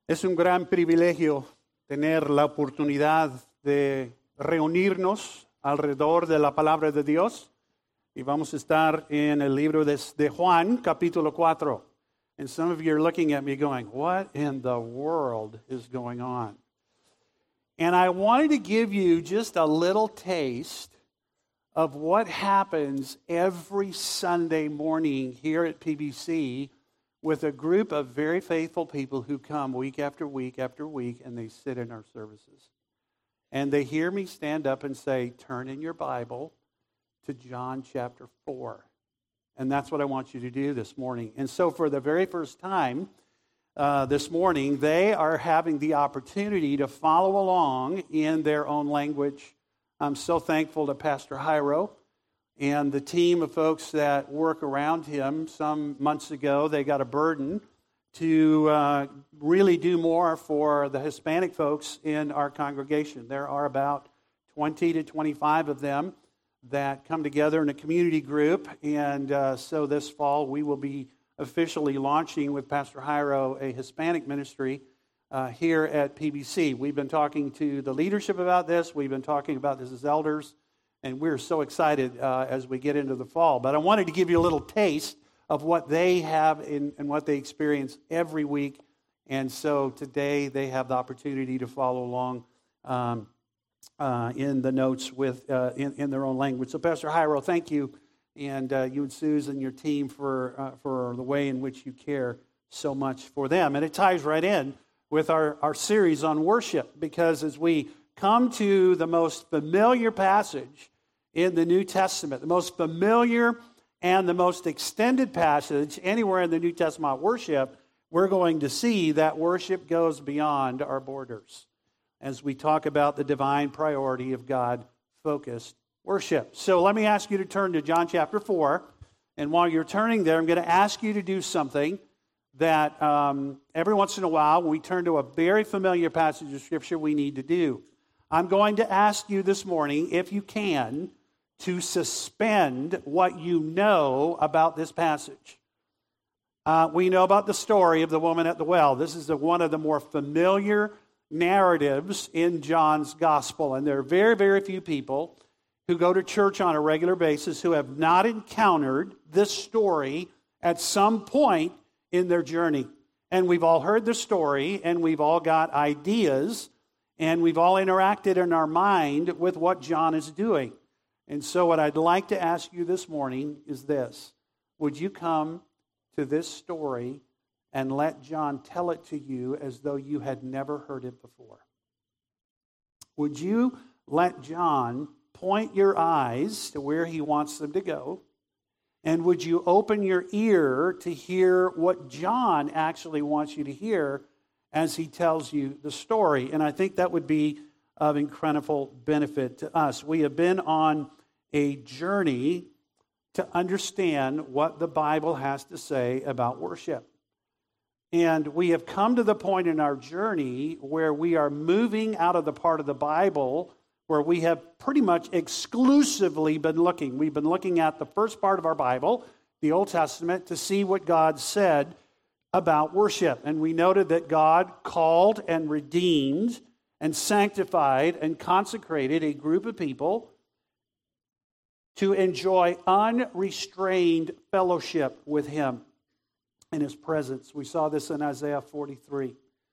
Es un gran privilegio tener la oportunidad de reunirnos alrededor de la palabra de Dios y vamos a estar en el libro de Juan, capítulo 4. And some of you are looking at me going, what in the world is going on? And I wanted to give you just a little taste of what happens every Sunday morning here at PBC with a group of very faithful people who come week after week after week, and they sit in our services. And they hear me stand up and say, turn in your Bible to John chapter 4. And that's what I want you to do this morning. And so for the very first time this morning, they are having the opportunity to follow along in their own language. I'm so thankful to Pastor Jairo and the team of folks that work around him. Some months ago, they got a burden to really do more for the Hispanic folks in our congregation. There are about 20 to 25 of them that come together in a community group, and so this fall we will be officially launching with Pastor Jairo a Hispanic ministry here at PBC. We've been talking to the leadership about this. We've been talking about this as elders. And we're so excited as we get into the fall. But I wanted to give you a little taste of what they have and what they experience every week. And so today they have the opportunity to follow along in the notes with in their own language. So Pastor Jairo, thank you. And you and Susan and your team for the way in which you care so much for them. And it ties right in with our series on worship. Because as we come to the most familiar passage in the New Testament, the most familiar and the most extended passage anywhere in the New Testament worship, we're going to see that worship goes beyond our borders as we talk about the divine priority of God-focused worship. So let me ask you to turn to John chapter 4, and while you're turning there, I'm going to ask you to do something that every once in a while, when we turn to a very familiar passage of Scripture, we need to do. I'm going to ask you this morning, if you can, to suspend what you know about this passage. We know about the story of the woman at the well. This is one of the more familiar narratives in John's gospel. And there are very, very few people who go to church on a regular basis who have not encountered this story at some point in their journey. And we've all heard the story, and we've all got ideas, and we've all interacted in our mind with what John is doing. And so what I'd like to ask you this morning is this. Would you come to this story and let John tell it to you as though you had never heard it before? Would you let John point your eyes to where he wants them to go? And would you open your ear to hear what John actually wants you to hear as he tells you the story? And I think that would be of incredible benefit to us. We have been on a journey to understand what the Bible has to say about worship. And we have come to the point in our journey where we are moving out of the part of the Bible where we have pretty much exclusively been looking. We've been looking at the first part of our Bible, the Old Testament, to see what God said about worship. And we noted that God called and redeemed and sanctified and consecrated a group of people to enjoy unrestrained fellowship with Him in His presence. We saw this in Isaiah 43.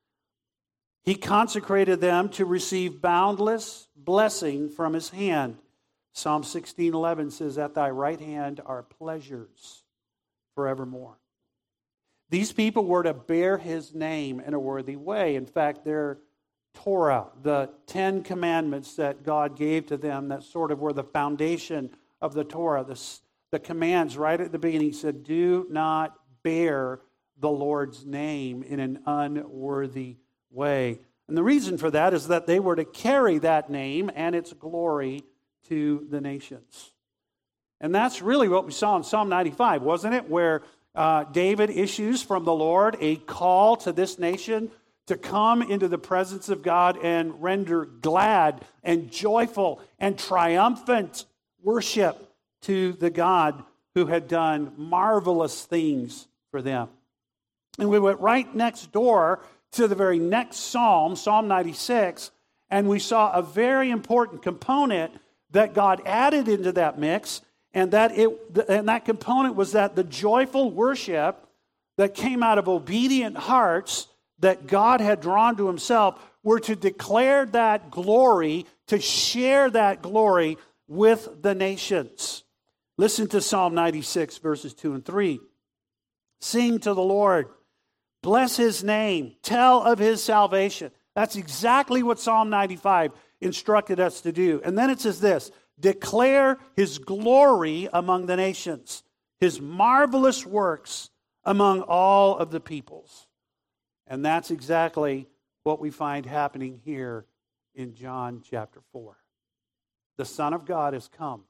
He consecrated them to receive boundless blessing from His hand. Psalm 16:11 says, at Thy right hand are pleasures forevermore. These people were to bear His name in a worthy way. In fact, their Torah, the 10 commandments that God gave to them that sort of were the foundation of the Torah, the commands right at the beginning said, do not bear the Lord's name in an unworthy way. And the reason for that is that they were to carry that name and its glory to the nations. And that's really what we saw in Psalm 95, wasn't it? Where David issues from the Lord a call to this nation to come into the presence of God and render glad and joyful and triumphant worship to the God who had done marvelous things for them. And we went right next door to the very next psalm, Psalm 96, and we saw a very important component that God added into that mix, and that component was that the joyful worship that came out of obedient hearts that God had drawn to himself were to declare that glory, to share that glory with the nations. Listen to Psalm 96, verses 2 and 3. Sing to the Lord. Bless his name. Tell of his salvation. That's exactly what Psalm 95 instructed us to do. And then it says this, declare his glory among the nations, his marvelous works among all of the peoples. And that's exactly what we find happening here in John chapter 4. The Son of God has come.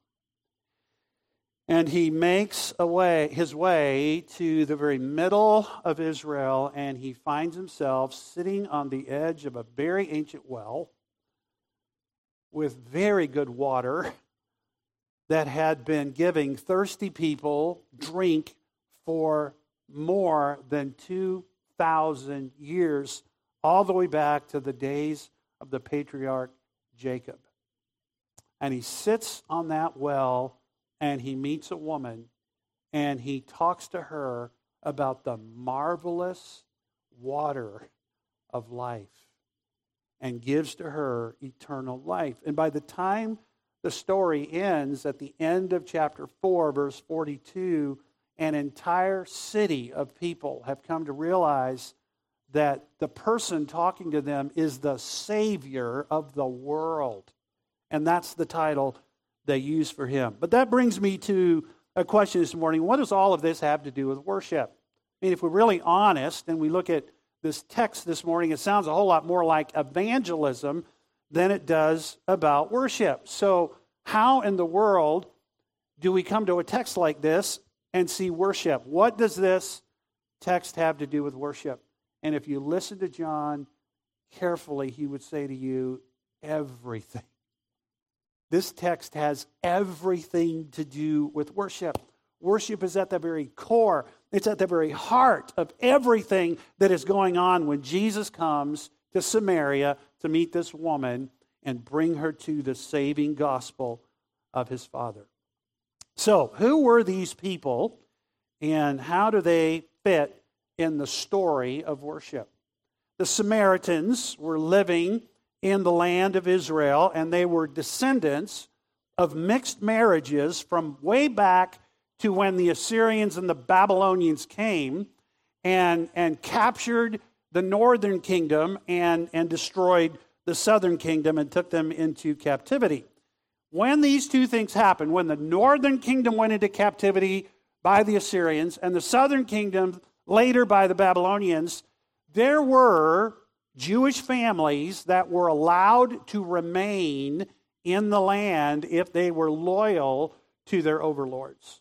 And he makes his way to the very middle of Israel, and he finds himself sitting on the edge of a very ancient well with very good water that had been giving thirsty people drink for more than 2,000 years, all the way back to the days of the patriarch Jacob. And he sits on that well, and he meets a woman, and he talks to her about the marvelous water of life and gives to her eternal life. And by the time the story ends, at the end of chapter 4, verse 42, an entire city of people have come to realize that the person talking to them is the Savior of the world. And that's the title they use for him. But that brings me to a question this morning. What does all of this have to do with worship? I mean, if we're really honest and we look at this text this morning, it sounds a whole lot more like evangelism than it does about worship. So how in the world do we come to a text like this and see worship? What does this text have to do with worship? And if you listen to John carefully, he would say to you, everything. This text has everything to do with worship. Worship is at the very core. It's at the very heart of everything that is going on when Jesus comes to Samaria to meet this woman and bring her to the saving gospel of his Father. So, who were these people and how do they fit in the story of worship? The Samaritans were living in the land of Israel, and they were descendants of mixed marriages from way back to when the Assyrians and the Babylonians came and captured the northern kingdom and destroyed the southern kingdom and took them into captivity. When these two things happened, when the northern kingdom went into captivity by the Assyrians and the southern kingdom later by the Babylonians, there were Jewish families that were allowed to remain in the land if they were loyal to their overlords.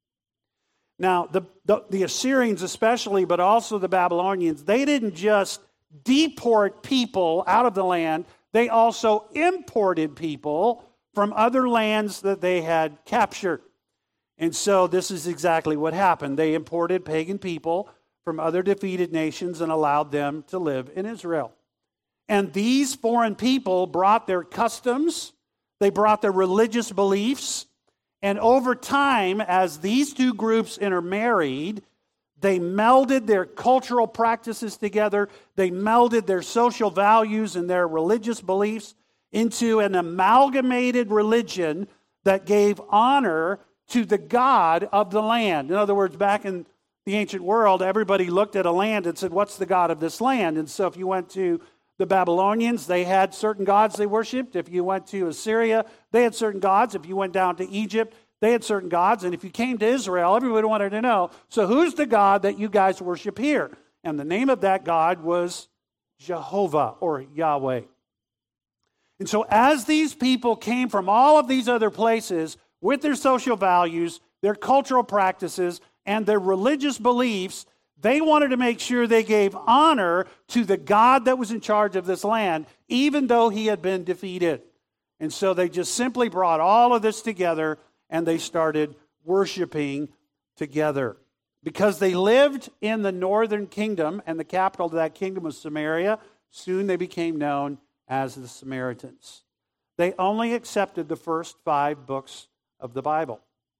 Now, the Assyrians especially, but also the Babylonians, they didn't just deport people out of the land, they also imported people from other lands that they had captured. And so this is exactly what happened. They imported pagan people from other defeated nations and allowed them to live in Israel. And these foreign people brought their customs, they brought their religious beliefs, and over time, as these two groups intermarried, they melded their cultural practices together, they melded their social values and their religious beliefs into an amalgamated religion that gave honor to the God of the land. In other words, back in the ancient world, everybody looked at a land and said, what's the God of this land? And so if you went to the Babylonians, they had certain gods they worshipped. If you went to Assyria, they had certain gods. If you went down to Egypt, they had certain gods. And if you came to Israel, everybody wanted to know, so who's the God that you guys worship here? And the name of that God was Jehovah or Yahweh. And so as these people came from all of these other places with their social values, their cultural practices, and their religious beliefs, they wanted to make sure they gave honor to the God that was in charge of this land, even though he had been defeated. And so they just simply brought all of this together and they started worshiping together. Because they lived in the northern kingdom, and the capital of that kingdom was Samaria, soon they became known as the Samaritans. They only accepted the first 5 books of the Bible.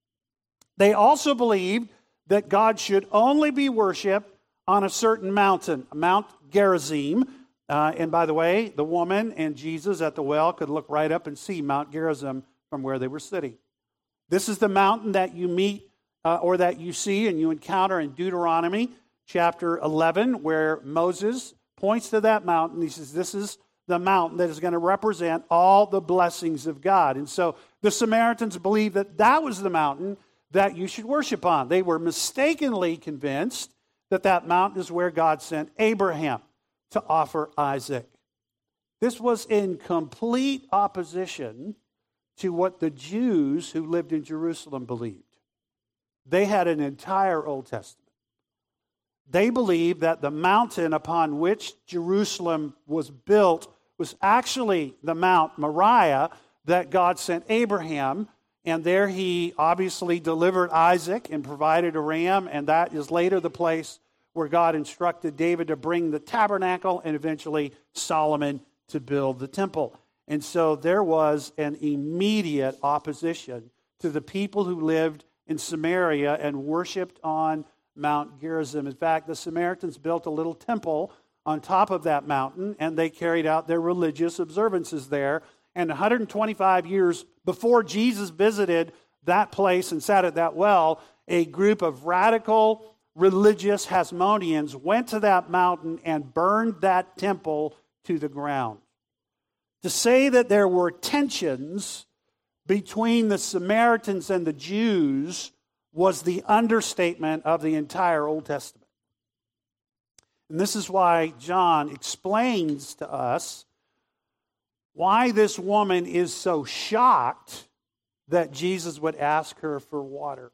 They also believed that God should only be worshipped on a certain mountain, Mount Gerizim. And by the way, the woman and Jesus at the well could look right up and see Mount Gerizim from where they were sitting. This is the mountain that you meet or that you see and you encounter in Deuteronomy chapter 11, where Moses points to that mountain. He says, this is the mountain that is going to represent all the blessings of God. And so the Samaritans believed that that was the mountain that you should worship on. They were mistakenly convinced that that mountain is where God sent Abraham to offer Isaac. This was in complete opposition to what the Jews who lived in Jerusalem believed. They had an entire Old Testament. They believed that the mountain upon which Jerusalem was built was actually the Mount Moriah that God sent Abraham, and there he obviously delivered Isaac and provided a ram, and that is later the place where God instructed David to bring the tabernacle and eventually Solomon to build the temple. And so there was an immediate opposition to the people who lived in Samaria and worshipped on Mount Gerizim. In fact, the Samaritans built a little temple on top of that mountain, and they carried out their religious observances there. And 125 years before Jesus visited that place and sat at that well, a group of radical religious Hasmoneans went to that mountain and burned that temple to the ground. To say that there were tensions between the Samaritans and the Jews was the understatement of the entire Old Testament. And this is why John explains to us why this woman is so shocked that Jesus would ask her for water.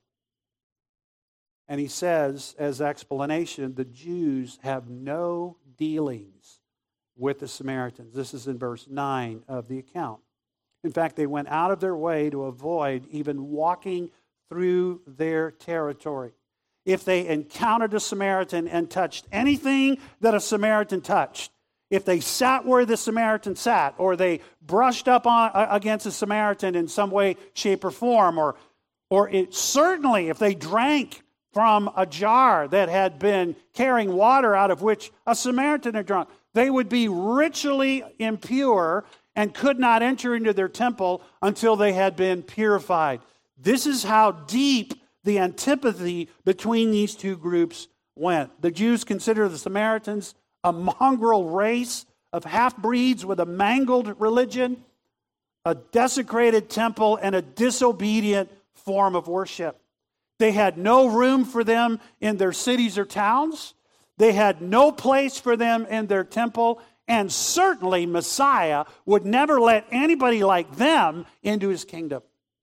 And he says, as explanation, the Jews have no dealings with the Samaritans. This is in verse 9 of the account. In fact, they went out of their way to avoid even walking through their territory. If they encountered a Samaritan and touched anything that a Samaritan touched, if they sat where the Samaritan sat, or they brushed up against a Samaritan in some way, shape, or form, or certainly if they drank from a jar that had been carrying water out of which a Samaritan had drunk, they would be ritually impure and could not enter into their temple until they had been purified. This is how deep the antipathy between these two groups went. The Jews considered the Samaritans a mongrel race of half-breeds with a mangled religion, a desecrated temple, and a disobedient form of worship. They had no room for them in their cities or towns. They had no place for them in their temple. And certainly Messiah would never let anybody like them into his kingdom.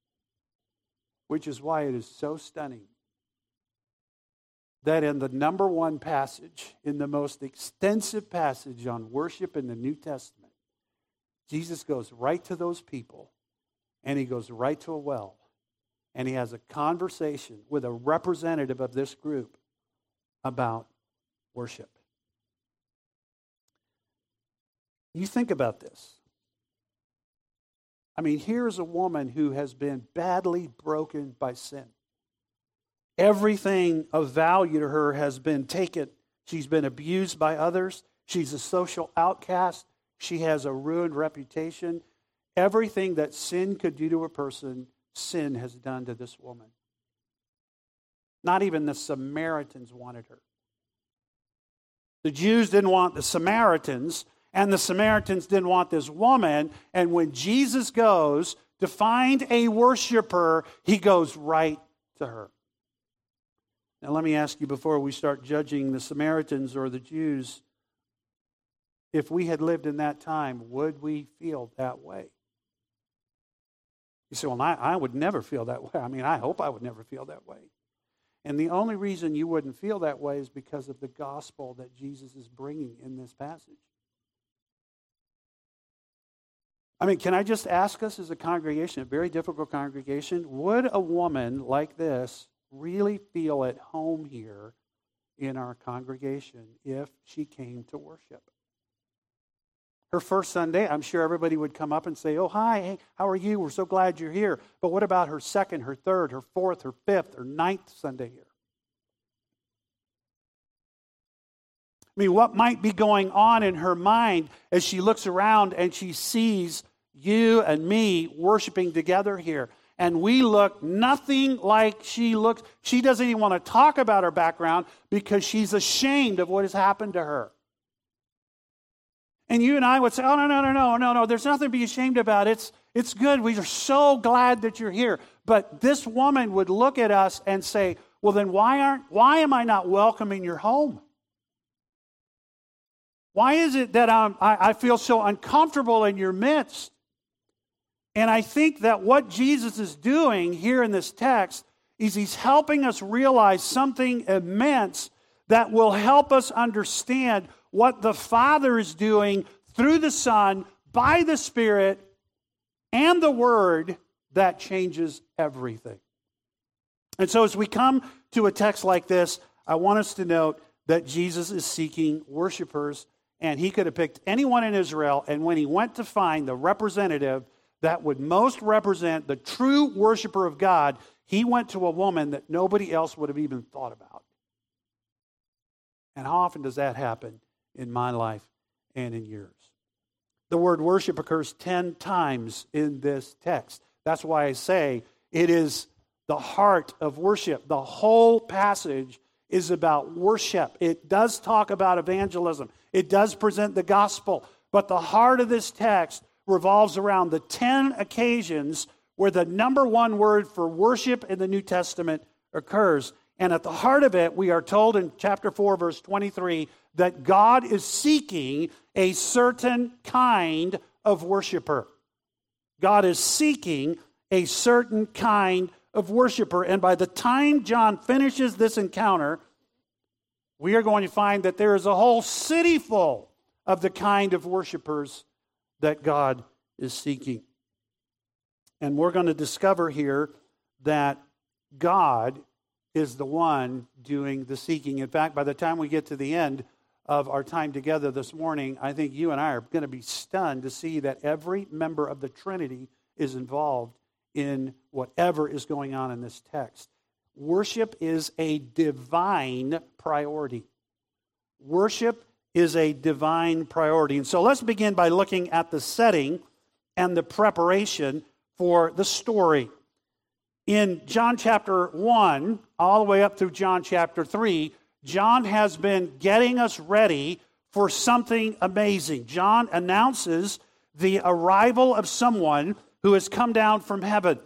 Which is why it is so stunning that in the number one passage, in the most extensive passage on worship in the New Testament, Jesus goes right to those people, and he goes right to a well, and he has a conversation with a representative of this group about worship. You think about this. I mean, here's a woman who has been badly broken by sin. Everything of value to her has been taken. She's been abused by others. She's a social outcast. She has a ruined reputation. Everything that sin could do to a person, sin has done to this woman. Not even the Samaritans wanted her. The Jews didn't want the Samaritans, and the Samaritans didn't want this woman. And when Jesus goes to find a worshiper, he goes right to her. Now let me ask you, before we start judging the Samaritans or the Jews, if we had lived in that time, would we feel that way? You say, well, I would never feel that way. I mean, I hope I would never feel that way. And the only reason you wouldn't feel that way is because of the gospel that Jesus is bringing in this passage. I mean, can I just ask us as a congregation, a very difficult congregation, would a woman like this really feel at home here in our congregation if she came to worship. Her first Sunday, I'm sure everybody would come up and say, oh, hi, hey, how are you? We're so glad you're here. But what about her second, her third, her fourth, her fifth, her ninth Sunday here? I mean, what might be going on in her mind as she looks around and she sees you and me worshiping together here? And we look nothing like she looks. She doesn't even want to talk about her background because she's ashamed of what has happened to her. And you and I would say, oh, no, there's nothing to be ashamed about. It's good. We are so glad that you're here. But this woman would look at us and say, well, then why am I not welcoming your home? Why is it that I feel so uncomfortable in your midst? And I think that what Jesus is doing here in this text is he's helping us realize something immense that will help us understand what the Father is doing through the Son, by the Spirit, and the Word that changes everything. And so as we come to a text like this, I want us to note that Jesus is seeking worshipers, and he could have picked anyone in Israel, and when he went to find the representative that would most represent the true worshiper of God, he went to a woman that nobody else would have even thought about. And how often does that happen in my life and in yours? The word worship occurs 10 times in this text. That's why I say it is the heart of worship. The whole passage is about worship. It does talk about evangelism. It does present the gospel. But the heart of this text revolves around the 10 occasions where the number one word for worship in the New Testament occurs. And at the heart of it, we are told in chapter 4, verse 23, that God is seeking a certain kind of worshiper. God is seeking a certain kind of worshiper. And by the time John finishes this encounter, we are going to find that there is a whole city full of the kind of worshipers that God is seeking. And we're going to discover here that God is the one doing the seeking. In fact, by the time we get to the end of our time together this morning, I think you and I are going to be stunned to see that every member of the Trinity is involved in whatever is going on in this text. Worship is a divine priority. Worship is a divine priority. And so let's begin by looking at the setting and the preparation for the story. In John chapter 1, all the way up through John chapter 3, John has been getting us ready for something amazing. John announces the arrival of someone who has come down from heaven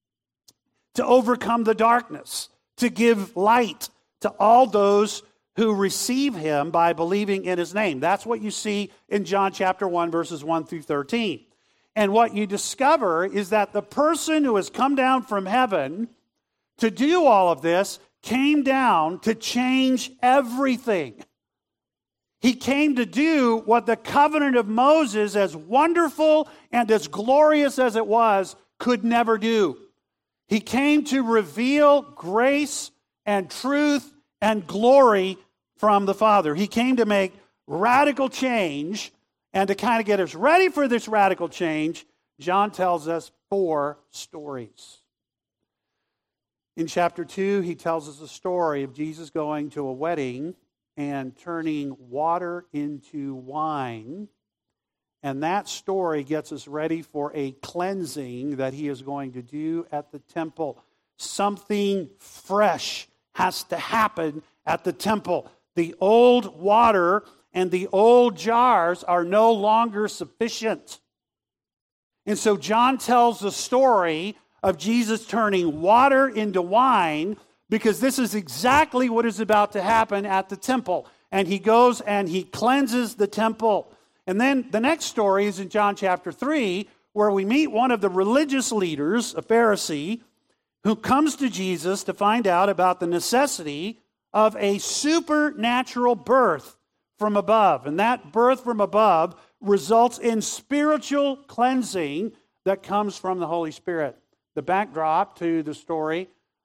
to overcome the darkness, to give light to all those who receive him by believing in his name. That's what you see in John chapter 1, verses 1 through 13. And what you discover is that the person who has come down from heaven to do all of this came down to change everything. He came to do what the covenant of Moses, as wonderful and as glorious as it was, could never do. He came to reveal grace and truth and glory from the Father. He came to make radical change, and to kind of get us ready for this radical change, John tells us 4 stories. In chapter 2, he tells us a story of Jesus going to a wedding and turning water into wine. And that story gets us ready for a cleansing that he is going to do at the temple. Something fresh has to happen at the temple. The old water and the old jars are no longer sufficient. And so John tells the story of Jesus turning water into wine, because this is exactly what is about to happen at the temple. And he goes and he cleanses the temple. And then the next story is in John chapter 3, where we meet one of the religious leaders, a Pharisee, who comes to Jesus to find out about the necessity of a supernatural birth from above. And that birth from above results in spiritual cleansing that comes from the Holy Spirit. The backdrop to the story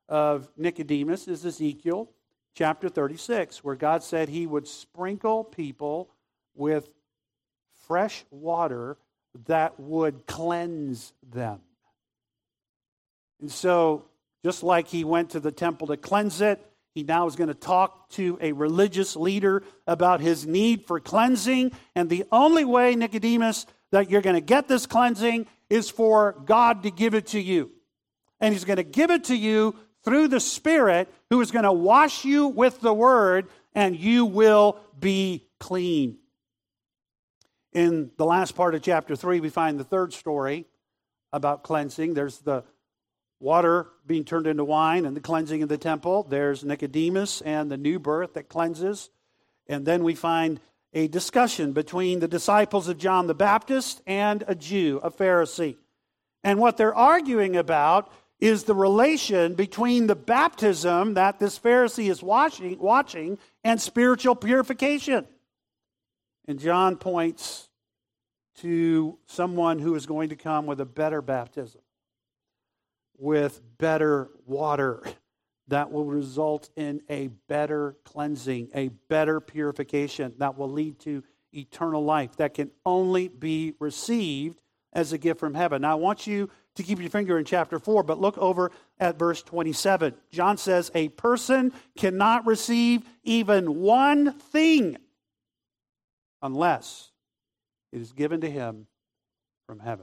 of Nicodemus is Ezekiel chapter 36, where God said he would sprinkle people with fresh water that would cleanse them. And so, just like he went to the temple to cleanse it, he now is going to talk to a religious leader about his need for cleansing. And the only way, Nicodemus, that you're going to get this cleansing is for God to give it to you. And he's going to give it to you through the Spirit, who is going to wash you with the Word, and you will be clean. In the last part of chapter 3, we find the third story about cleansing. There's the water being turned into wine and the cleansing of the temple. There's Nicodemus and the new birth that cleanses. And then we find a discussion between the disciples of John the Baptist and a Jew, a Pharisee. And what they're arguing about is the relation between the baptism that this Pharisee is watching and spiritual purification. And John points to someone who is going to come with a better baptism, with better water that will result in a better cleansing, a better purification that will lead to eternal life that can only be received as a gift from heaven. Now, I want you to keep your finger in chapter 4, but look over at verse 27. John says, a person cannot receive even one thing unless it is given to him from heaven.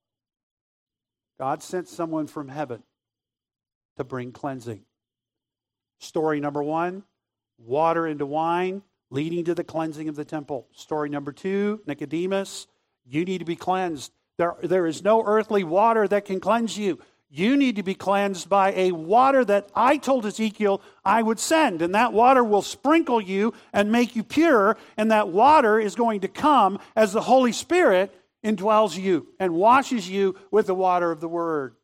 God sent someone from heaven to bring cleansing. Story number 1, water into wine, leading to the cleansing of the temple. Story number 2, Nicodemus, you need to be cleansed. There is no earthly water that can cleanse you. You need to be cleansed by a water that I told Ezekiel I would send. And that water will sprinkle you and make you pure. And that water is going to come as the Holy Spirit indwells you and washes you with the water of the Word.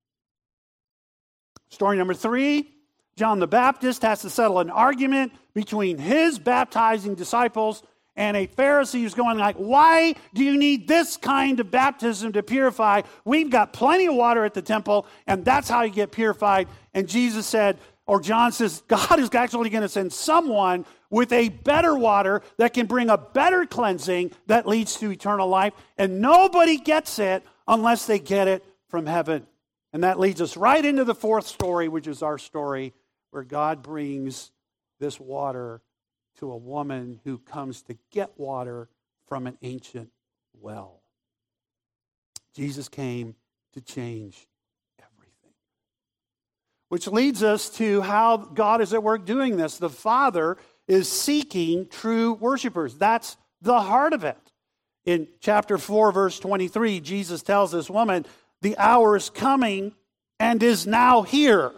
Story number 3, John the Baptist has to settle an argument between his baptizing disciples and a Pharisee who's going like, why do you need this kind of baptism to purify? We've got plenty of water at the temple, and that's how you get purified. And Jesus said, or John says, God is actually going to send someone with a better water that can bring a better cleansing that leads to eternal life. And nobody gets it unless they get it from heaven. And that leads us right into the fourth story, which is our story, where God brings this water to a woman who comes to get water from an ancient well. Jesus came to change everything. Which leads us to how God is at work doing this. The Father is seeking true worshipers. That's the heart of it. In chapter 4, verse 23, Jesus tells this woman, the hour is coming and is now here.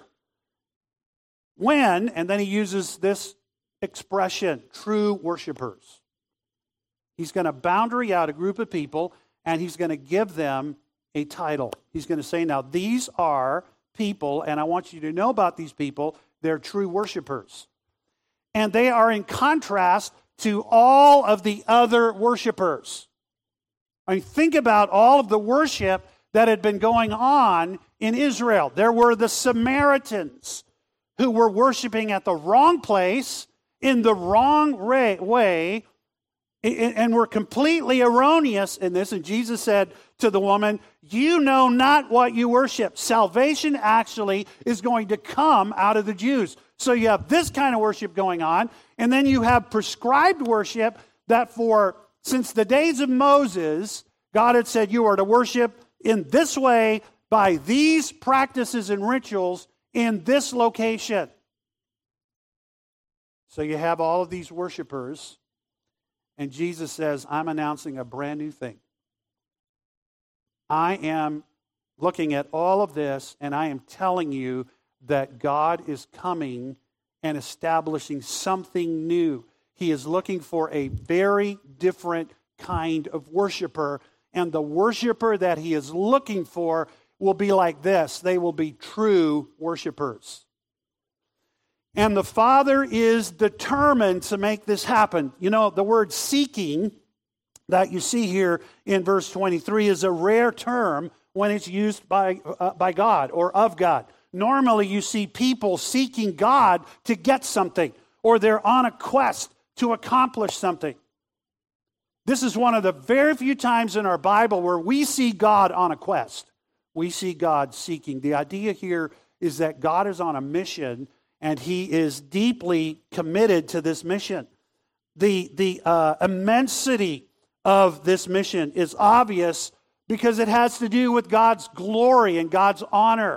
When, and then he uses this expression, true worshipers. He's going to boundary out a group of people and he's going to give them a title. He's going to say, now these are people, and I want you to know about these people, they're true worshipers. And they are in contrast to all of the other worshipers. I mean, think about all of the worship that had been going on in Israel. There were the Samaritans who were worshiping at the wrong place, in the wrong way, and were completely erroneous in this. And Jesus said to the woman, you know not what you worship. Salvation actually is going to come out of the Jews. So you have this kind of worship going on, and then you have prescribed worship that since the days of Moses, God had said you are to worship in this way by these practices and rituals in this location. So you have all of these worshipers, and Jesus says, I'm announcing a brand new thing. I am looking at all of this, and I am telling you that God is coming and establishing something new. He is looking for a very different kind of worshiper, and the worshiper that he is looking for will be like this. They will be true worshipers. And the Father is determined to make this happen. You know, the word seeking that you see here in verse 23 is a rare term when it's used by God or of God. Normally you see people seeking God to get something, or they're on a quest to accomplish something. This is one of the very few times in our Bible where we see God on a quest. We see God seeking. The idea here is that God is on a mission, and he is deeply committed to this mission. The immensity of this mission is obvious because it has to do with God's glory and God's honor.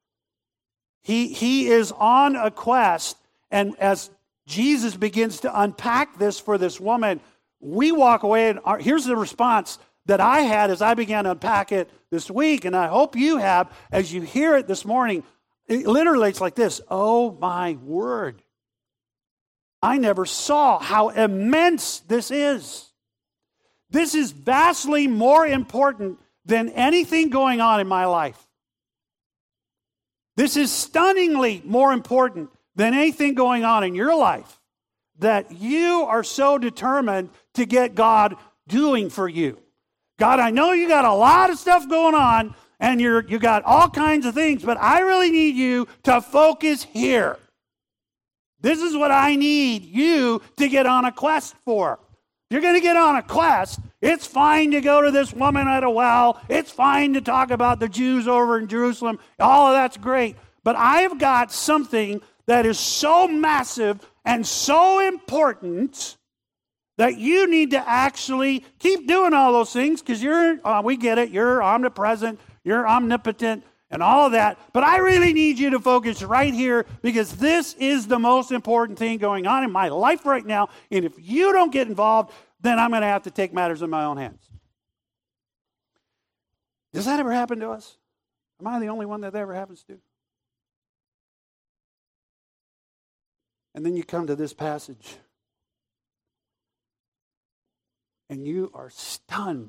He is on a quest, and as Jesus begins to unpack this for this woman, we walk away, and here's the response that I had as I began to unpack it this week, and I hope you have as you hear it this morning. Literally, it's like this: oh my word. I never saw how immense this is. This is vastly more important than anything going on in my life. This is stunningly more important than anything going on in your life, that you are so determined to get God doing for you. God, I know you got a lot of stuff going on, and you got all kinds of things, but I really need you to focus here. This is what I need you to get on a quest for. If you're going to get on a quest, it's fine to go to this woman at a well. It's fine to talk about the Jews over in Jerusalem. All of that's great. But I've got something that is so massive and so important that you need to actually keep doing all those things, because we get it, you're omnipresent, you're omnipotent, and all of that. But I really need you to focus right here, because this is the most important thing going on in my life right now. And if you don't get involved, then I'm going to have to take matters in my own hands. Does that ever happen to us? Am I the only one that ever happens to? And then you come to this passage, and you are stunned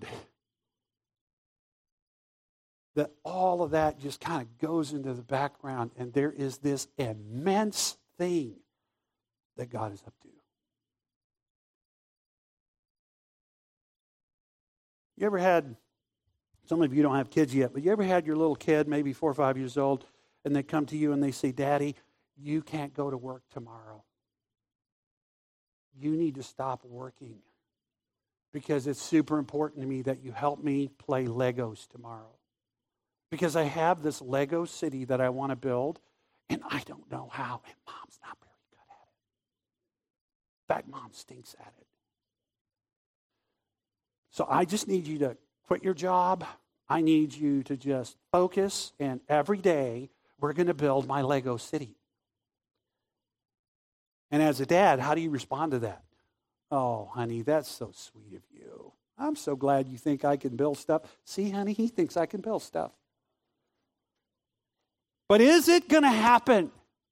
that all of that just kind of goes into the background, and there is this immense thing that God is up to. You ever had, some of you don't have kids yet, but you ever had your little kid, maybe 4 or 5 years old, and they come to you and they say, Daddy, you can't go to work tomorrow. You need to stop working, because it's super important to me that you help me play Legos tomorrow. Because I have this Lego city that I want to build, and I don't know how, and Mom's not very good at it. In fact, Mom stinks at it. So I just need you to quit your job. I need you to just focus, and every day we're going to build my Lego city. And as a dad, how do you respond to that? Oh, honey, that's so sweet of you. I'm so glad you think I can build stuff. See, honey, he thinks I can build stuff. But is it going to happen?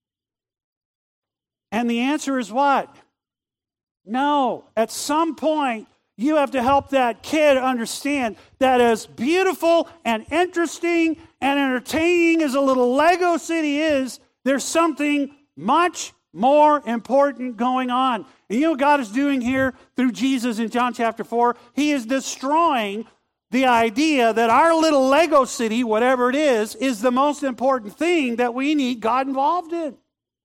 And the answer is what? No. At some point, you have to help that kid understand that as beautiful and interesting and entertaining as a little Lego city is, there's something much more important going on. And you know what God is doing here through Jesus in John chapter 4? He is destroying the idea that our little Lego city, whatever it is the most important thing that we need God involved in.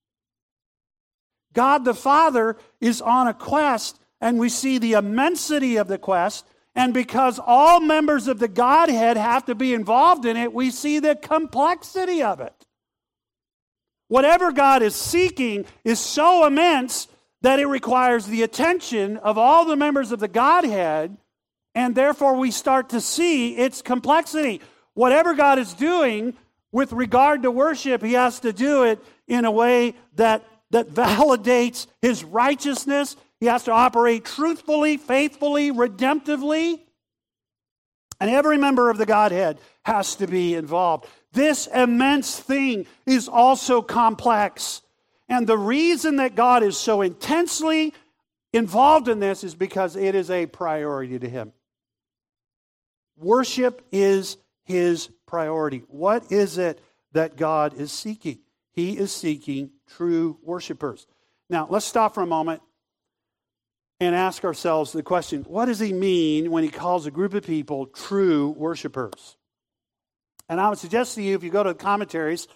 God the Father is on a quest, and we see the immensity of the quest, and because all members of the Godhead have to be involved in it, we see the complexity of it. Whatever God is seeking is so immense that it requires the attention of all the members of the Godhead, and therefore we start to see its complexity. Whatever God is doing with regard to worship, he has to do it in a way that validates his righteousness. He has to operate truthfully, faithfully, redemptively. And every member of the Godhead has to be involved. This immense thing is also complex. And the reason that God is so intensely involved in this is because it is a priority to him. Worship is his priority. What is it that God is seeking? He is seeking true worshipers. Now, let's stop for a moment and ask ourselves the question, what does he mean when he calls a group of people true worshipers? And I would suggest to you, if you go to the commentaries,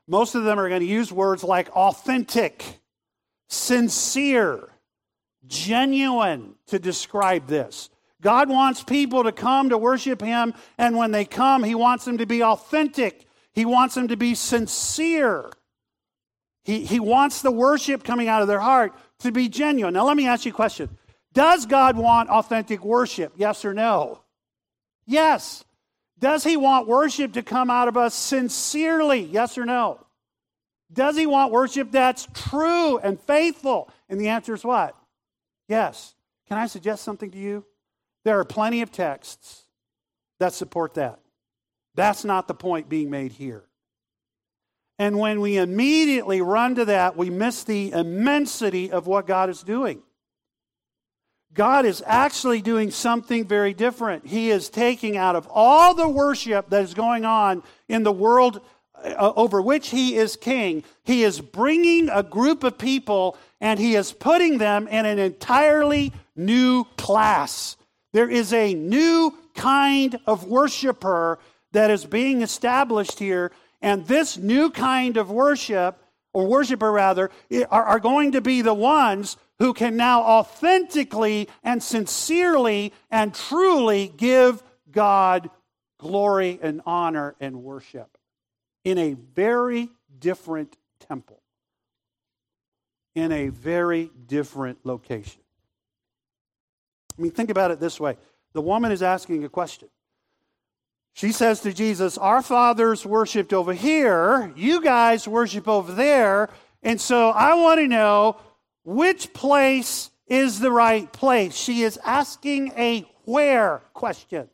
Most of them are going to use words like authentic, sincere, genuine to describe this. God wants people to come to worship Him, and when they come, He wants them to be authentic. He wants them to be sincere. He wants the worship coming out of their heart to be genuine. Now, let me ask you a question. Does God want authentic worship? Yes or no? Yes. Does He want worship to come out of us sincerely? Yes or no? Does He want worship that's true and faithful? And the answer is what? Yes. Can I suggest something to you? There are plenty of texts that support that. That's not the point being made here. And when we immediately run to that, we miss the immensity of what God is doing. God is actually doing something very different. He is taking out of all the worship that is going on in the world over which He is king, He is bringing a group of people and He is putting them in an entirely new class. There is a new kind of worshiper that is being established here, and this new kind of worship, or worshiper rather, are going to be the ones who can now authentically and sincerely and truly give God glory and honor and worship in a very different temple, in a very different location. I mean, think about it this way. The woman is asking a question. She says to Jesus, our fathers worshipped over here, you guys worship over there, and so I want to know which place is the right place. She is asking a where question.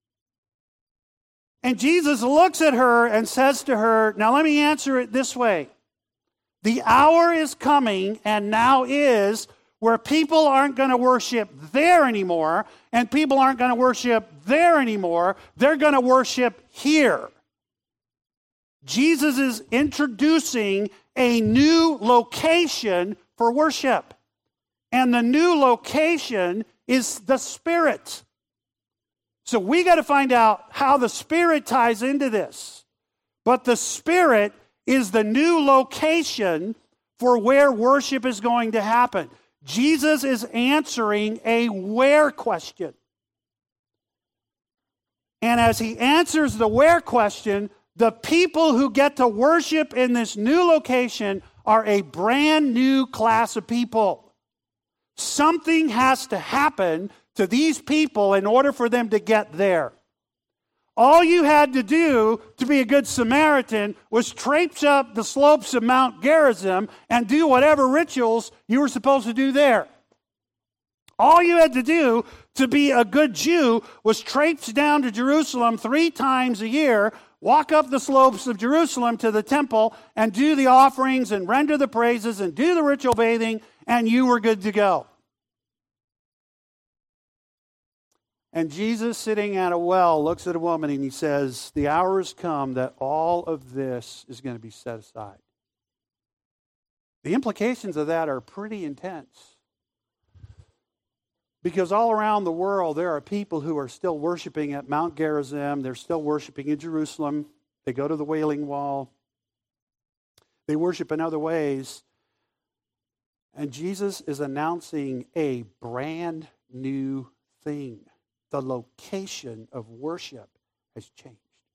And Jesus looks at her and says to her, now let me answer it this way. The hour is coming, and now is, where people aren't going to worship there anymore, and people aren't going to worship there anymore. They're going to worship here. Jesus is introducing a new location for worship. And the new location is the Spirit. So we got to find out how the Spirit ties into this. But the Spirit is the new location for where worship is going to happen. Jesus is answering a where question. And as He answers the where question, the people who get to worship in this new location are a brand new class of people. Something has to happen to these people in order for them to get there. All you had to do to be a good Samaritan was traipse up the slopes of Mount Gerizim and do whatever rituals you were supposed to do there. All you had to do to be a good Jew was traipse down to Jerusalem 3 times a year, walk up the slopes of Jerusalem to the temple, and do the offerings and render the praises and do the ritual bathing, and you were good to go. And Jesus, sitting at a well, looks at a woman and He says, the hour has come that all of this is going to be set aside. The implications of that are pretty intense. Because all around the world, there are people who are still worshiping at Mount Gerizim. They're still worshiping in Jerusalem. They go to the Wailing Wall. They worship in other ways. And Jesus is announcing a brand new thing. The location of worship has changed.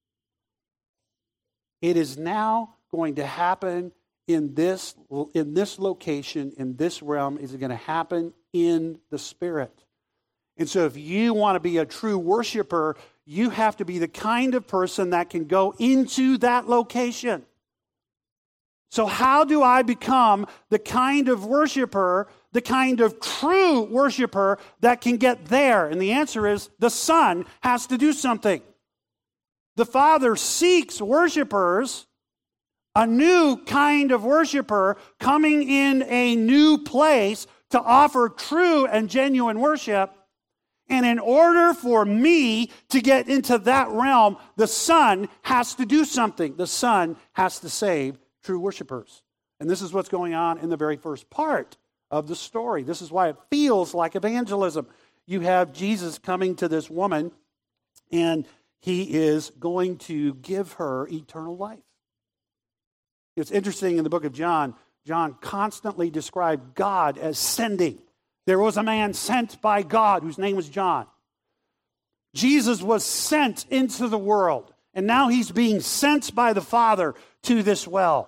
It is now going to happen in this location, in this realm. Is going to happen in the Spirit. And so if you want to be a true worshiper, you have to be the kind of person that can go into that location. So how do I become the kind of worshiper, the kind of true worshiper that can get there? And the answer is the Son has to do something. The Father seeks worshipers, a new kind of worshiper coming in a new place to offer true and genuine worship. And in order for me to get into that realm, the Son has to do something. The Son has to save true worshipers. And this is what's going on in the very first part of the story. This is why it feels like evangelism. You have Jesus coming to this woman, and He is going to give her eternal life. It's interesting in the book of John, John constantly described God as sending. There was a man sent by God whose name was John. Jesus was sent into the world, and now he's being sent by the Father to this well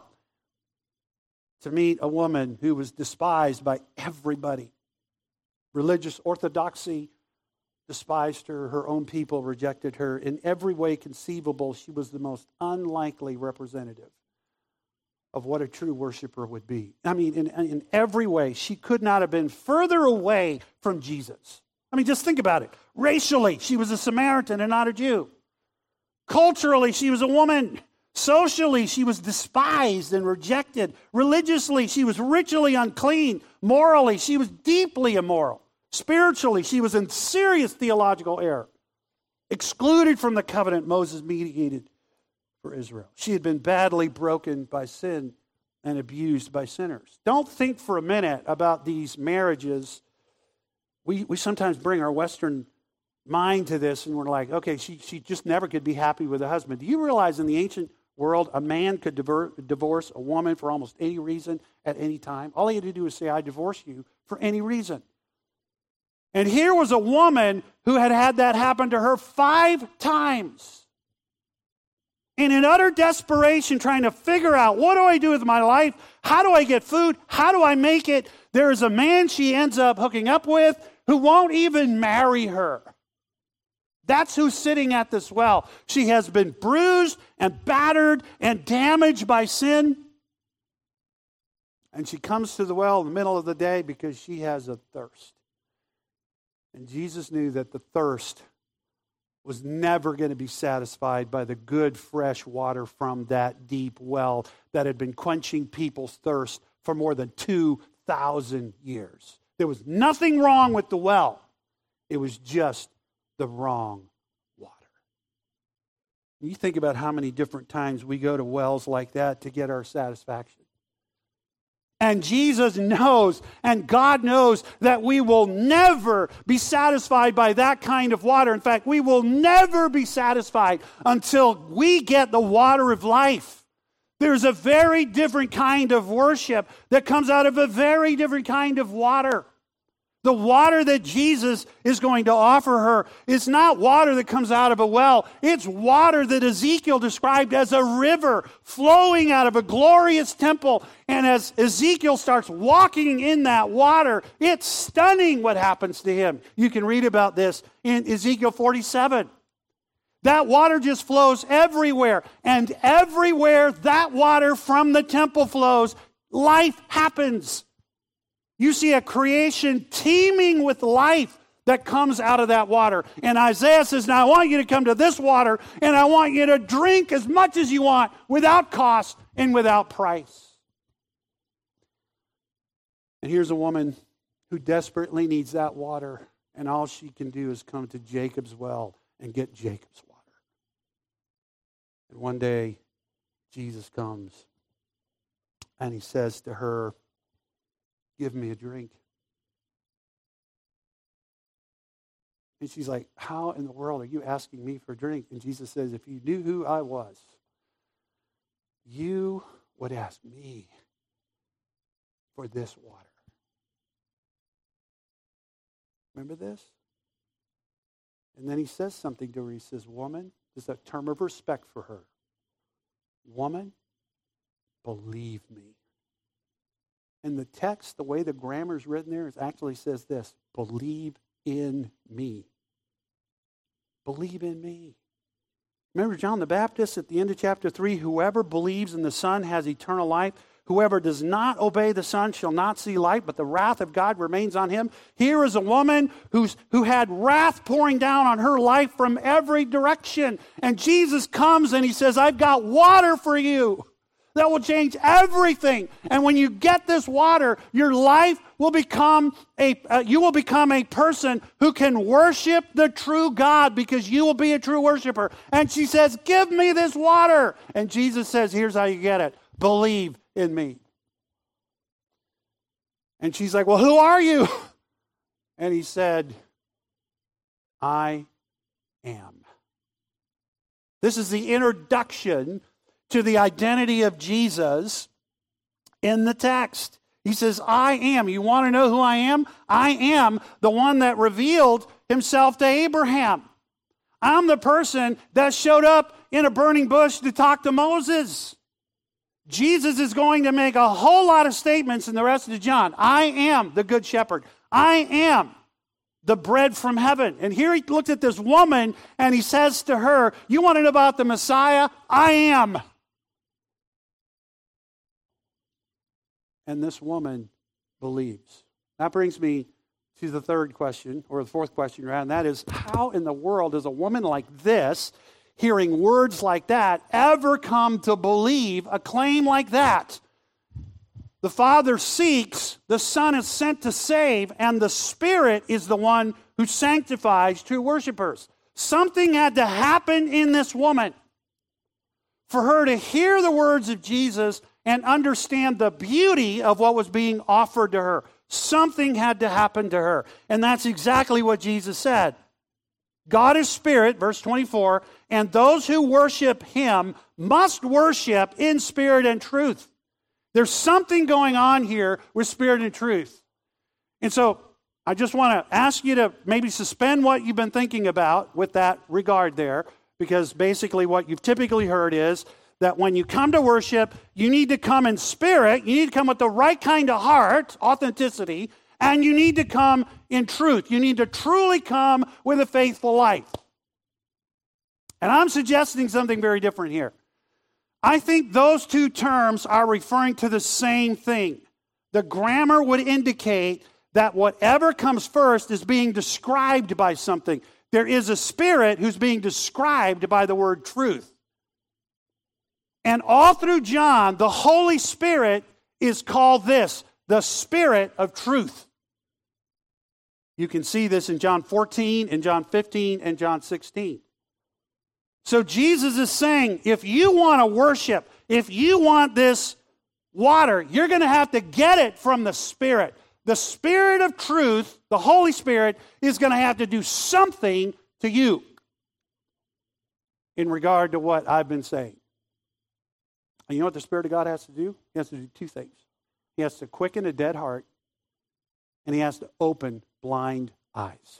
to meet a woman who was despised by everybody. Religious orthodoxy despised her. Her own people rejected her. In every way conceivable, she was the most unlikely representative of what a true worshiper would be. I mean, in every way, she could not have been further away from Jesus. I mean, just think about it. Racially, she was a Samaritan and not a Jew. Culturally, she was a woman. Socially, she was despised and rejected. Religiously, she was ritually unclean. Morally, she was deeply immoral. Spiritually, she was in serious theological error. Excluded from the covenant Moses mediated for Israel. She had been badly broken by sin and abused by sinners. Don't think for a minute about these marriages. We sometimes bring our Western mind to this and we're like, okay, she just never could be happy with a husband. Do you realize in the ancient world, a man could divorce a woman for almost any reason at any time? All he had to do was say, I divorce you for any reason. And here was a woman who had had that happen to her 5 times. And in utter desperation, trying to figure out, what do I do with my life? How do I get food? How do I make it? There is a man she ends up hooking up with who won't even marry her. That's who's sitting at this well. She has been bruised and battered and damaged by sin. And she comes to the well in the middle of the day because she has a thirst. And Jesus knew that the thirst was never going to be satisfied by the good, fresh water from that deep well that had been quenching people's thirst for more than 2,000 years. There was nothing wrong with the well. It was just the wrong water. You think about how many different times we go to wells like that to get our satisfaction. And Jesus knows, and God knows, that we will never be satisfied by that kind of water. In fact, we will never be satisfied until we get the water of life. There's a very different kind of worship that comes out of a very different kind of water. The water that Jesus is going to offer her is not water that comes out of a well. It's water that Ezekiel described as a river flowing out of a glorious temple. And as Ezekiel starts walking in that water, it's stunning what happens to him. You can read about this in Ezekiel 47. That water just flows everywhere. And everywhere that water from the temple flows, life happens. You see a creation teeming with life that comes out of that water. And Isaiah says, now I want you to come to this water, and I want you to drink as much as you want without cost and without price. And here's a woman who desperately needs that water, and all she can do is come to Jacob's well and get Jacob's water. And one day, Jesus comes, and he says to her, give me a drink. And she's like, how in the world are you asking me for a drink? And Jesus says, if you knew who I was, you would ask me for this water. Remember this? And then he says something to her. He says, woman, this is a term of respect for her. Woman, believe me. And the text, the way the grammar is written there, it actually says this: believe in me. Believe in me. Remember John the Baptist at the end of chapter 3, whoever believes in the Son has eternal life. Whoever does not obey the Son shall not see life, but the wrath of God remains on him. Here is a woman who had wrath pouring down on her life from every direction. And Jesus comes and he says, I've got water for you that will change everything. And when you get this water, your life will become you will become a person who can worship the true God, because you will be a true worshiper. And she says, give me this water. And Jesus says, here's how you get it. Believe in me. And she's like, well, who are you? And he said, I am. This is the introduction to the identity of Jesus in the text. He says, I am. You want to know who I am? I am the one that revealed himself to Abraham. I'm the person that showed up in a burning bush to talk to Moses. Jesus is going to make a whole lot of statements in the rest of John. I am the good shepherd. I am the bread from heaven. And here he looks at this woman and he says to her, you want to know about the Messiah? I am. And this woman believes. That brings me to the third question, or the fourth question, and that is, how in the world does a woman like this, hearing words like that, ever come to believe a claim like that? The Father seeks, the Son is sent to save, and the Spirit is the one who sanctifies true worshipers. Something had to happen in this woman for her to hear the words of Jesus and understand the beauty of what was being offered to her. Something had to happen to her. And that's exactly what Jesus said. God is spirit, verse 24, and those who worship him must worship in spirit and truth. There's something going on here with spirit and truth. And so I just want to ask you to maybe suspend what you've been thinking about with that regard there, because basically what you've typically heard is that when you come to worship, you need to come in spirit, you need to come with the right kind of heart, authenticity, and you need to come in truth. You need to truly come with a faithful life. And I'm suggesting something very different here. I think those two terms are referring to the same thing. The grammar would indicate that whatever comes first is being described by something. There is a spirit who's being described by the word truth. And all through John, the Holy Spirit is called this, the Spirit of truth. You can see this in John 14, in John 15, and John 16. So Jesus is saying, if you want to worship, if you want this water, you're going to have to get it from the Spirit. The Spirit of truth, the Holy Spirit, is going to have to do something to you in regard to what I've been saying. And you know what the Spirit of God has to do? He has to do two things. He has to quicken a dead heart, and he has to open blind eyes.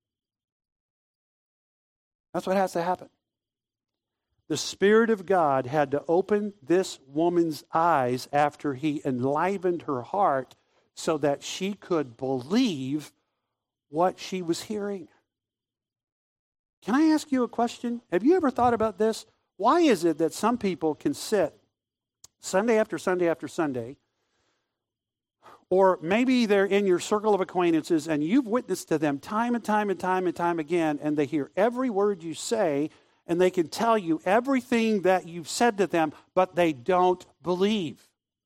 That's what has to happen. The Spirit of God had to open this woman's eyes after he enlivened her heart so that she could believe what she was hearing. Can I ask you a question? Have you ever thought about this? Why is it that some people can sit Sunday after Sunday after Sunday, or maybe they're in your circle of acquaintances and you've witnessed to them time and time and time and time again, and they hear every word you say, and they can tell you everything that you've said to them, but they don't believe.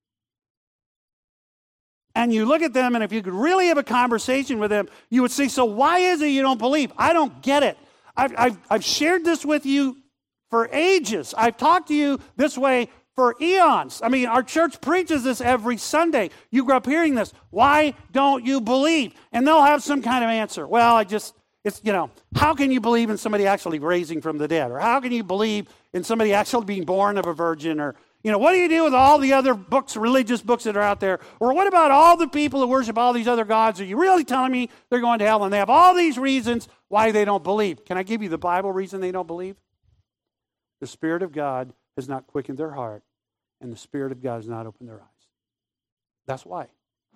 And you look at them, and if you could really have a conversation with them, you would say, so why is it you don't believe? I don't get it. I've shared this with you for ages. I've talked to you this way for eons. I mean, our church preaches this every Sunday. You grew up hearing this. Why don't you believe? And they'll have some kind of answer. Well, how can you believe in somebody actually raising from the dead? Or how can you believe in somebody actually being born of a virgin? Or, what do you do with all the other books, religious books that are out there? Or what about all the people who worship all these other gods? Are you really telling me they're going to hell? And they have all these reasons why they don't believe. Can I give you the Bible reason they don't believe? The Spirit of God has not quickened their heart, and the Spirit of God has not opened their eyes. That's why.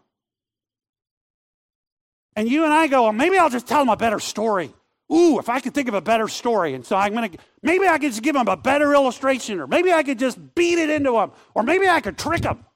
And you and I go, well, maybe I'll just tell them a better story. Ooh, if I could think of a better story. And so maybe I could just give them a better illustration, or maybe I could just beat it into them, or maybe I could trick them.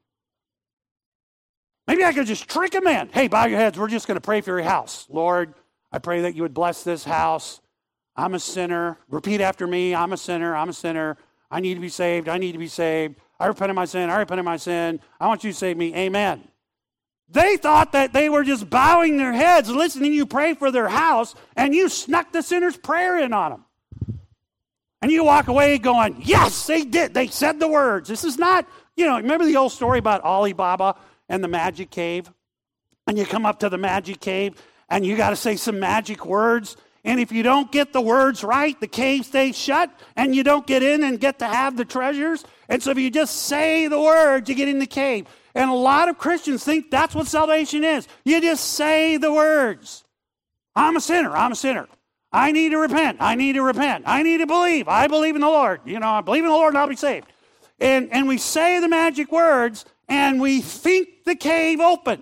Maybe I could just trick them in. Hey, bow your heads. We're just going to pray for your house. Lord, I pray that you would bless this house. I'm a sinner. Repeat after me. I'm a sinner. I'm a sinner. I need to be saved. I need to be saved. I repent of my sin. I repent of my sin. I want you to save me. Amen. They thought that they were just bowing their heads, listening to you pray for their house, and you snuck the sinner's prayer in on them. And you walk away going, yes, they did. They said the words. This is not, remember the old story about Alibaba and the magic cave? And you come up to the magic cave, and you got to say some magic words, And if you don't get the words right, the cave stays shut, and you don't get in and get to have the treasures. And so if you just say the words, you get in the cave. And a lot of Christians think that's what salvation is. You just say the words. I'm a sinner. I'm a sinner. I need to repent. I need to repent. I need to believe. I believe in the Lord. I believe in the Lord and I'll be saved. And we say the magic words, and we think the cave opened.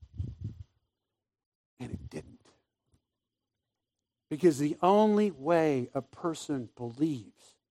And it didn't. Because the only way a person believes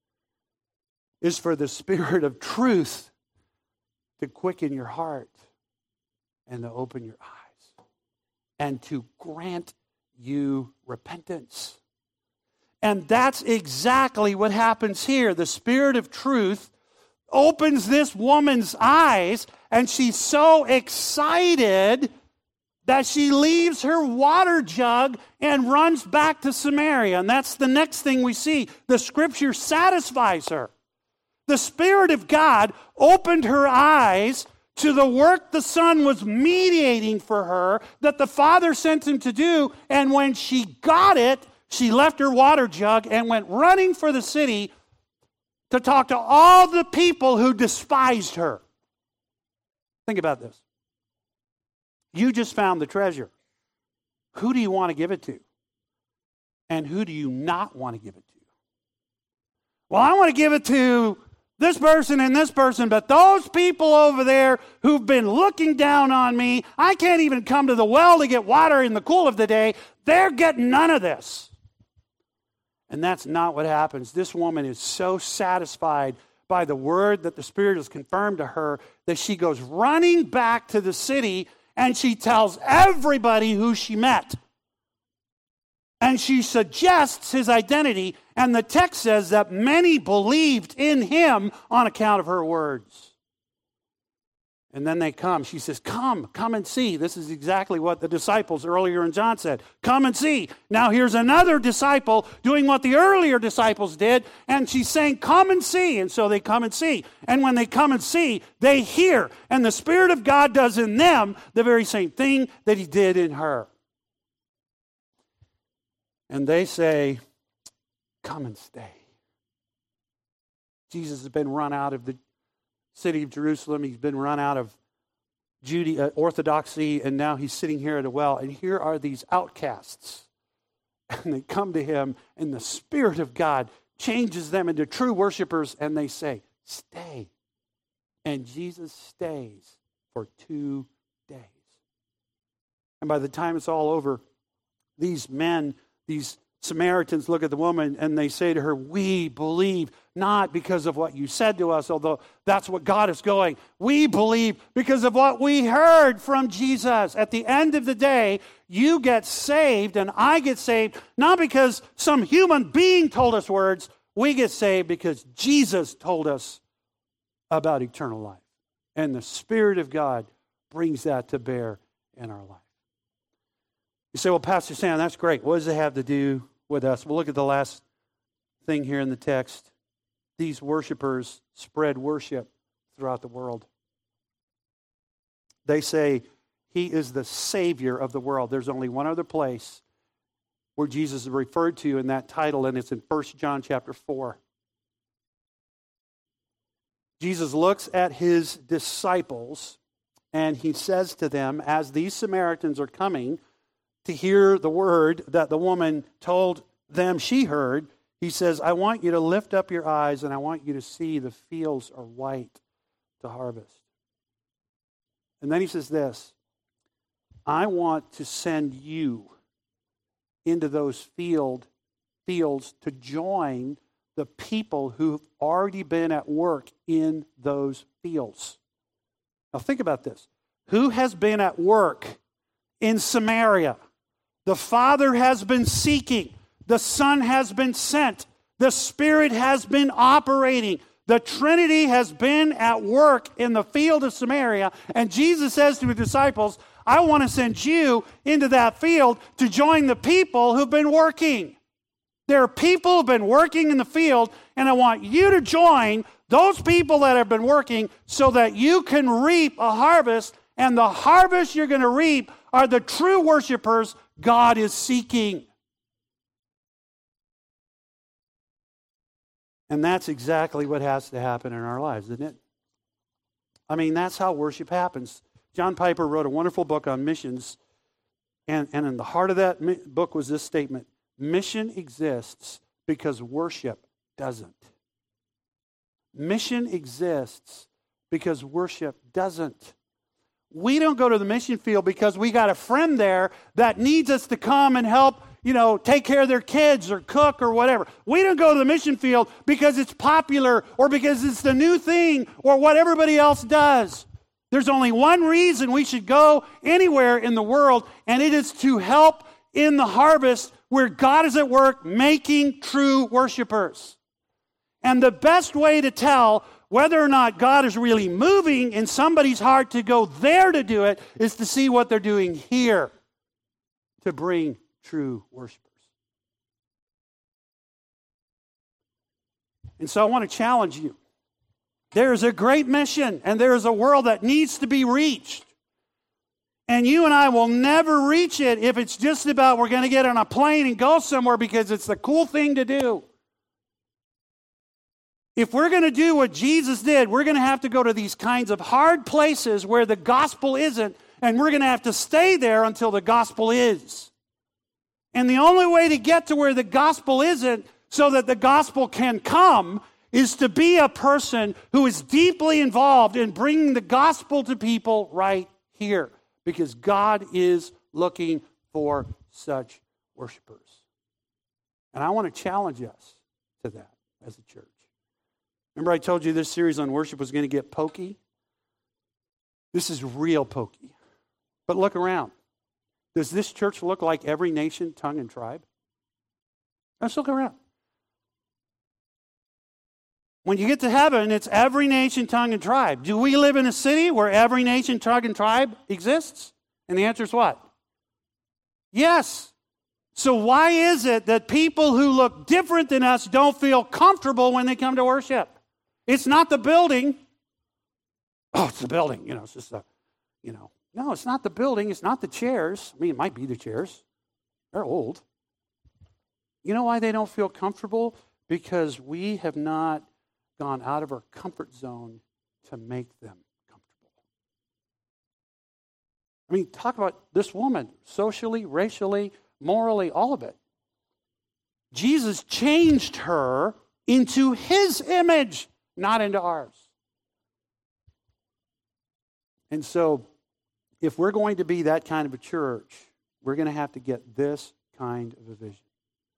is for the Spirit of truth to quicken your heart and to open your eyes and to grant you repentance. And that's exactly what happens here. The Spirit of truth opens this woman's eyes, and she's so excited that she leaves her water jug and runs back to Samaria. And that's the next thing we see. The Scripture satisfies her. The Spirit of God opened her eyes to the work the Son was mediating for her, that the Father sent him to do. And when she got it, she left her water jug and went running for the city to talk to all the people who despised her. Think about this. You just found the treasure. Who do you want to give it to? And who do you not want to give it to? Well, I want to give it to this person and this person, but those people over there who've been looking down on me, I can't even come to the well to get water in the cool of the day, they're getting none of this. And that's not what happens. This woman is so satisfied by the word that the Spirit has confirmed to her that she goes running back to the city and she tells everybody who she met. And she suggests his identity, and the text says that many believed in him on account of her words. And then they come. She says, come and see. This is exactly what the disciples earlier in John said. Come and see. Now here's another disciple doing what the earlier disciples did, and she's saying, come and see. And so they come and see. And when they come and see, they hear. And the Spirit of God does in them the very same thing that he did in her. And they say, come and stay. Jesus has been run out of the city of Jerusalem. He's been run out of orthodoxy, and now he's sitting here at a well. And here are these outcasts. And they come to him, and the Spirit of God changes them into true worshipers, and they say, stay. And Jesus stays for 2 days. And by the time it's all over, these men, these Samaritans look at the woman and they say to her, we believe not because of what you said to us, although that's what God is going. We believe because of what we heard from Jesus. At the end of the day, you get saved and I get saved, not because some human being told us words. We get saved because Jesus told us about eternal life. And the Spirit of God brings that to bear in our life. You say, well, Pastor Sam, that's great. What does it have to do with us? We'll look at the last thing here in the text. These worshipers spread worship throughout the world. They say, he is the Savior of the world. There's only one other place where Jesus is referred to in that title, and it's in 1 John chapter 4. Jesus looks at his disciples, and he says to them, as these Samaritans are coming to hear the word that the woman told them she heard, he says, I want you to lift up your eyes and I want you to see the fields are white to harvest. And then he says this, I want to send you into those fields to join the people who've already been at work in those fields. Now think about this. Who has been at work in Samaria? The Father has been seeking. The Son has been sent. The Spirit has been operating. The Trinity has been at work in the field of Samaria. And Jesus says to his disciples, I want to send you into that field to join the people who've been working. There are people who've been working in the field, and I want you to join those people that have been working so that you can reap a harvest, and the harvest you're going to reap are the true worshipers God is seeking. And that's exactly what has to happen in our lives, isn't it? I mean, that's how worship happens. John Piper wrote a wonderful book on missions, and in the heart of that book was this statement: mission exists because worship doesn't. Mission exists because worship doesn't. We don't go to the mission field because we got a friend there that needs us to come and help, take care of their kids or cook or whatever. We don't go to the mission field because it's popular or because it's the new thing or what everybody else does. There's only one reason we should go anywhere in the world, and it is to help in the harvest where God is at work making true worshipers. And the best way to tell whether or not God is really moving in somebody's heart to go there to do it is to see what they're doing here to bring true worshipers. And so I want to challenge you. There is a great mission, and there is a world that needs to be reached. And you and I will never reach it if it's just about we're going to get on a plane and go somewhere because it's the cool thing to do. If we're going to do what Jesus did, we're going to have to go to these kinds of hard places where the gospel isn't, and we're going to have to stay there until the gospel is. And the only way to get to where the gospel isn't so that the gospel can come is to be a person who is deeply involved in bringing the gospel to people right here, because God is looking for such worshipers. And I want to challenge us to that as a church. Remember I told you this series on worship was going to get pokey? This is real pokey. But look around. Does this church look like every nation, tongue, and tribe? Let's look around. When you get to heaven, it's every nation, tongue, and tribe. Do we live in a city where every nation, tongue, and tribe exists? And the answer is what? Yes. So why is it that people who look different than us don't feel comfortable when they come to worship? It's not the building. Oh, it's the building. It's just No, it's not the building. It's not the chairs. I mean, it might be the chairs. They're old. You know why they don't feel comfortable? Because we have not gone out of our comfort zone to make them comfortable. I mean, talk about this woman, socially, racially, morally, all of it. Jesus changed her into his image, not into ours. And so, if we're going to be that kind of a church, we're going to have to get this kind of a vision,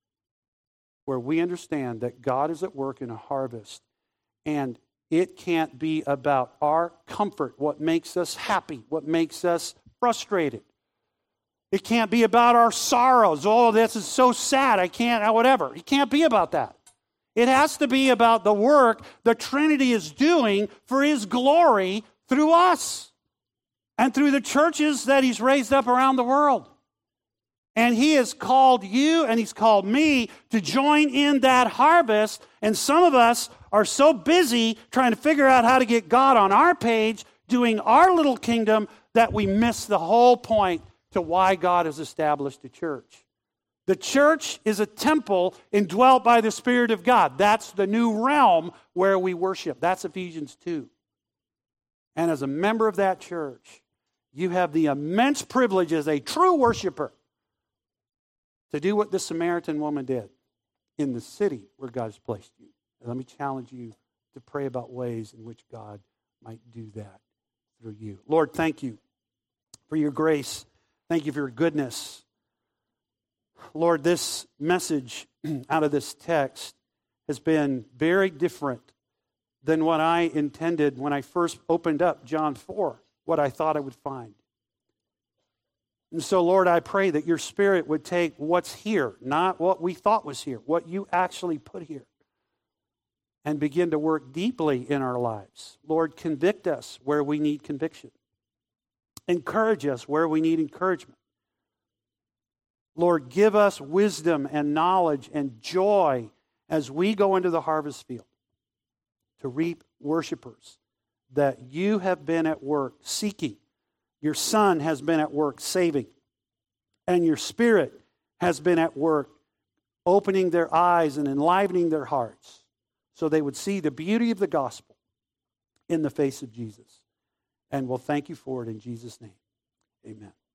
where we understand that God is at work in a harvest, and it can't be about our comfort, what makes us happy, what makes us frustrated. It can't be about our sorrows. Oh, this is so sad, I can't, whatever. It can't be about that. It has to be about the work the Trinity is doing for his glory through us and through the churches that he's raised up around the world. And he has called you and he's called me to join in that harvest. And some of us are so busy trying to figure out how to get God on our page, doing our little kingdom, that we miss the whole point to why God has established a church. The church is a temple indwelt by the Spirit of God. That's the new realm where we worship. That's Ephesians 2. And as a member of that church, you have the immense privilege as a true worshiper to do what the Samaritan woman did in the city where God has placed you. And let me challenge you to pray about ways in which God might do that through you. Lord, thank you for your grace. Thank you for your goodness. Lord, this message out of this text has been very different than what I intended when I first opened up John 4, what I thought I would find. And so, Lord, I pray that your Spirit would take what's here, not what we thought was here, what you actually put here, and begin to work deeply in our lives. Lord, convict us where we need conviction. Encourage us where we need encouragement. Lord, give us wisdom and knowledge and joy as we go into the harvest field to reap worshipers that you have been at work seeking. Your Son has been at work saving. And your Spirit has been at work opening their eyes and enlivening their hearts so they would see the beauty of the gospel in the face of Jesus. And we'll thank you for it in Jesus' name. Amen.